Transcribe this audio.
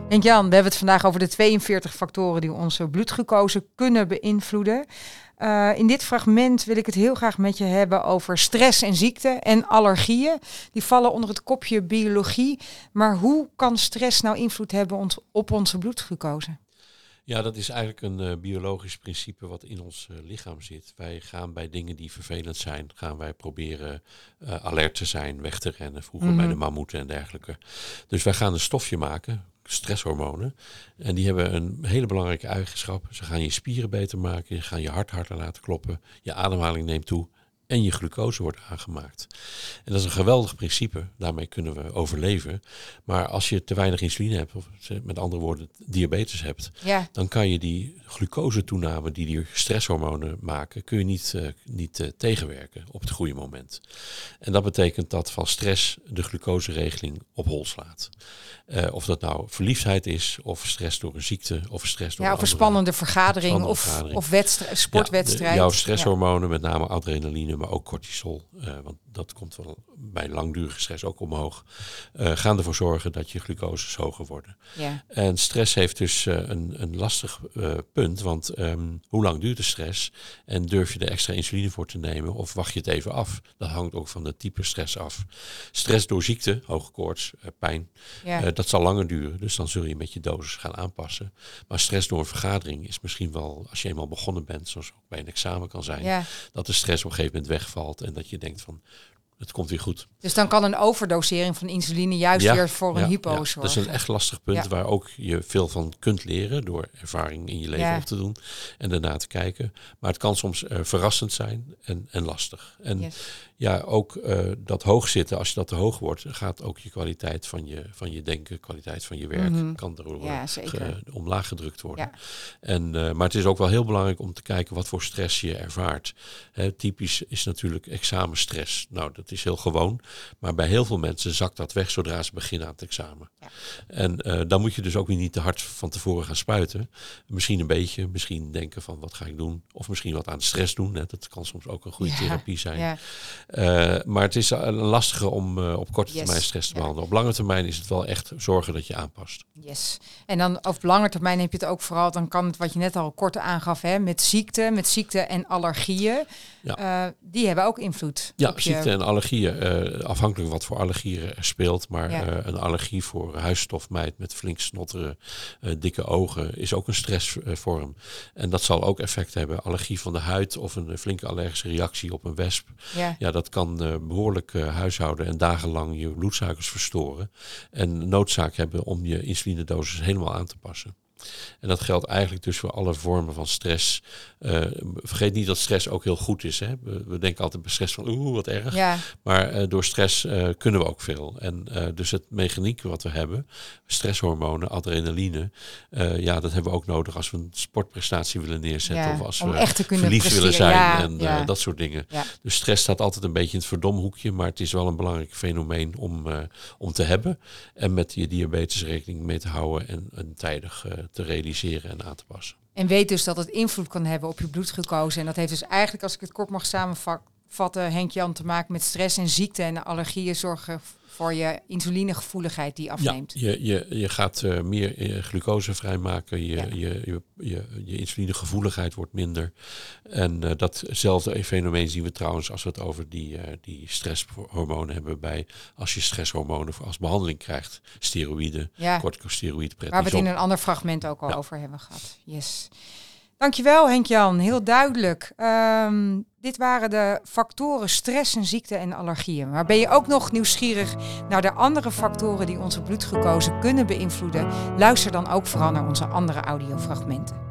Henk-Jan, we hebben het vandaag over de 42 factoren die onze bloedglucose kunnen beïnvloeden. In dit fragment wil ik het heel graag met je hebben over stress en ziekte en allergieën. Die vallen onder het kopje biologie. Maar hoe kan stress nou invloed hebben op onze bloedglucose? Ja, dat is eigenlijk een biologisch principe wat in ons lichaam zit. Wij gaan bij dingen die vervelend zijn, gaan wij proberen alert te zijn, weg te rennen. Vroeger bij de mammoeten en dergelijke. Dus wij gaan een stofje maken, stresshormonen. En die hebben een hele belangrijke eigenschap. Ze gaan je spieren beter maken, ze gaan je hart harder laten kloppen, je ademhaling neemt toe. En je glucose wordt aangemaakt. En dat is een geweldig principe. Daarmee kunnen we overleven. Maar als je te weinig insuline hebt, of met andere woorden diabetes hebt, dan kan je die glucosetoename die stresshormonen maken, kun je niet tegenwerken op het goede moment. En dat betekent dat van stress de glucoseregeling op hol slaat. Of dat nou verliefdheid is, of stress door een ziekte, of stress door of een spannende vergadering, of sportwedstrijd. Jouw stresshormonen, met name adrenaline, maar ook cortisol, want dat komt wel bij langdurige stress ook omhoog, gaan ervoor zorgen dat je glucoses hoger worden. Ja. En stress heeft dus een lastig punt, want hoe lang duurt de stress en durf je er extra insuline voor te nemen of wacht je het even af? Dat hangt ook van het type stress af. Stress door ziekte, hoge koorts, pijn, dat zal langer duren, dus dan zul je met je dosis gaan aanpassen. Maar stress door een vergadering is misschien wel, als je eenmaal begonnen bent, zoals ook bij een examen kan zijn, dat de stress op een gegeven moment wegvalt en dat je denkt van, het komt weer goed. Dus dan kan een overdosering van insuline juist weer voor een hypo zorgen. Dat is een echt lastig punt waar ook je veel van kunt leren door ervaring in je leven op te doen en daarna te kijken. Maar het kan soms verrassend zijn en lastig. En ook dat hoog zitten, als je dat te hoog wordt, gaat ook je kwaliteit van je denken, kwaliteit van je werk, kan er omlaag gedrukt worden. Ja. Maar het is ook wel heel belangrijk om te kijken wat voor stress je ervaart. Typisch is natuurlijk examenstress. Nou, dat is heel gewoon. Maar bij heel veel mensen zakt dat weg zodra ze beginnen aan het examen. Ja. En dan moet je dus ook weer niet te hard van tevoren gaan spuiten. Misschien een beetje, misschien denken van wat ga ik doen? Of misschien wat aan de stress doen. Hè? Dat kan soms ook een goede therapie zijn. Ja. Maar het is lastiger om op korte termijn stress te behandelen. Op lange termijn is het wel echt zorgen dat je aanpast. Yes. En dan op lange termijn heb je het ook vooral, dan kan het wat je net al kort aangaf, met ziekte en allergieën. Ja. Die hebben ook invloed. Ja, op ziekte en allergieën. Afhankelijk wat voor allergieën er speelt. Maar een allergie voor huisstofmijt met flink snotteren, dikke ogen is ook een stressvorm. En dat zal ook effect hebben. Allergie van de huid of een flinke allergische reactie op een wesp. Ja, dat kan behoorlijk huishouden en dagenlang je bloedsuikers verstoren. En noodzaak hebben om je insulinedosis helemaal aan te passen. En dat geldt eigenlijk dus voor alle vormen van stress. Vergeet niet dat stress ook heel goed is. Hè? We denken altijd bij stress van wat erg. Ja. Maar door stress kunnen we ook veel. En dus het mechaniek wat we hebben, stresshormonen, adrenaline, dat hebben we ook nodig als we een sportprestatie willen neerzetten. Ja, of als we echt verliefd willen zijn en dat soort dingen. Ja. Dus stress staat altijd een beetje in het verdomhoekje, maar het is wel een belangrijk fenomeen om te hebben. En met je diabetes rekening mee te houden en tijdig te realiseren en aan te passen. En weet dus dat het invloed kan hebben op je bloedglucose. En dat heeft dus eigenlijk, als ik het kort mag samenvatten, Henk-Jan, te maken met stress en ziekte en allergieën zorgen voor je insulinegevoeligheid die afneemt. Ja, je gaat meer glucose vrijmaken. Je insulinegevoeligheid wordt minder. En datzelfde fenomeen zien we trouwens als we het over die stresshormonen hebben als je stresshormonen als behandeling krijgt. Steroïden, corticosteroïden, prednison. Waar we het in een ander fragment ook al over hebben gehad. Yes. Dankjewel Henk-Jan, heel duidelijk. Dit waren de factoren stress en ziekte en allergieën. Maar ben je ook nog nieuwsgierig naar de andere factoren die onze bloedglucose kunnen beïnvloeden? Luister dan ook vooral naar onze andere audiofragmenten.